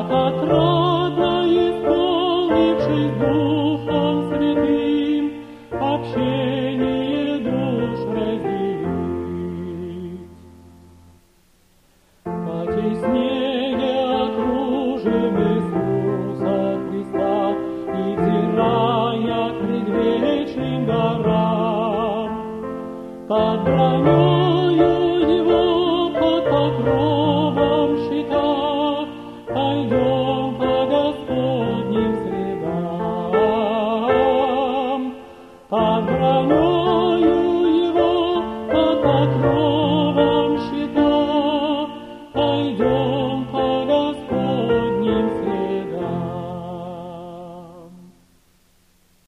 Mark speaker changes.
Speaker 1: отрадно исполнившись Духом Святым, общение душ разделить. Потеснее окружим Иисуса Христа и взирая к предвечным горам, под бронёю Его, под покровом щита, пойдем по Господним следам. Под бронёю